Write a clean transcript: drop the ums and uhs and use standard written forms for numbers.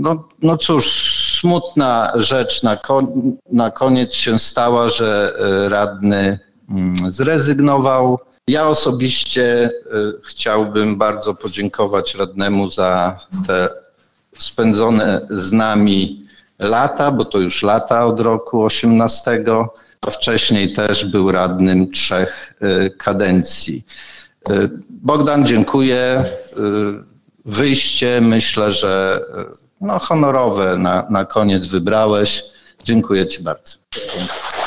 No cóż, smutna rzecz na koniec się stała, że radny zrezygnował. Ja osobiście chciałbym bardzo podziękować radnemu za te spędzone z nami lata, bo to już lata od roku 18. A wcześniej też był radnym 3 kadencji. Bogdan, dziękuję. Wyjście myślę, że honorowe na koniec wybrałeś. Dziękuję Ci bardzo.